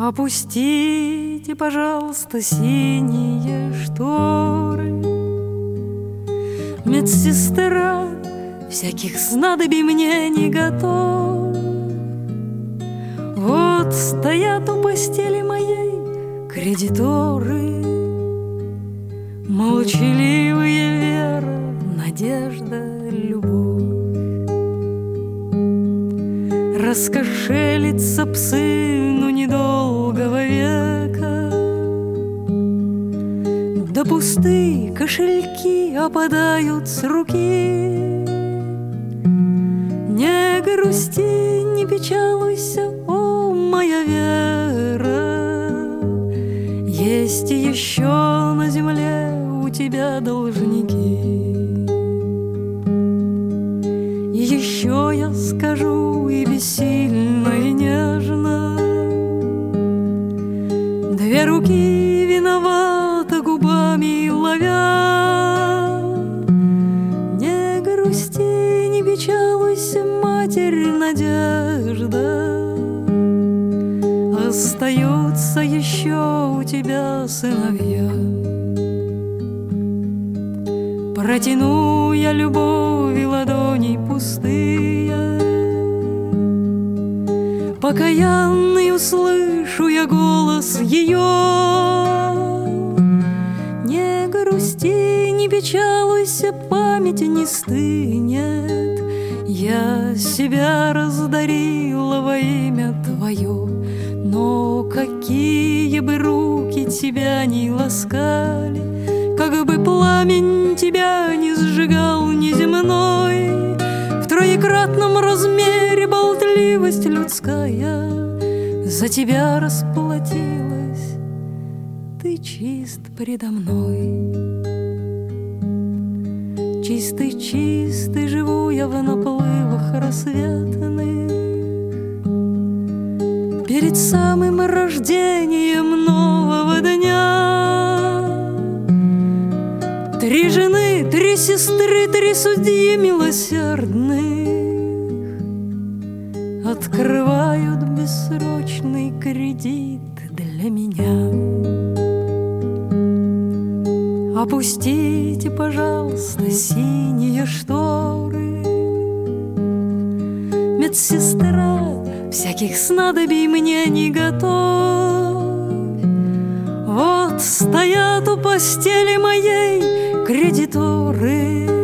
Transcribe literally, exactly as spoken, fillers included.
Опустите, пожалуйста, синие шторы. Медсестра всяких снадобий мне не готов. Вот стоят у постели моей кредиторы, молчаливые вера, надежда, любовь. Раскошелиться б сыну недолгого века, да пустые кошельки опадают с руки. Не грусти, не печалуйся, о, моя вера, есть еще на земле у тебя должники. И еще я скажу и бессильно, и нежно: две руки виноваты, губами ловя. Не грусти, не печалуйся, Матерь Надежда, остаются еще у тебя сыновья. Протяну я любови ладони пустые, покаянный услышу я голос ее. Не грусти, не печалуйся, память не стынет, я себя раздарила во имя твое. Но какие бы руки тебя ни ласкали, как бы пламень тебя не сжигал неземной, в троекратном размере болтливость людская за тебя расплатилась, ты чист предо мной. Чистый, чистый живу я в наплывах рассветных, перед самым рождением нового дня. Три жены, три сестры, три судьи милосердных открывают бессрочный кредит для меня. Опустите, пожалуйста, синие шторы. Медсестра всяких снадобий мне не готов. Вот стоят у постели моей кредиторы,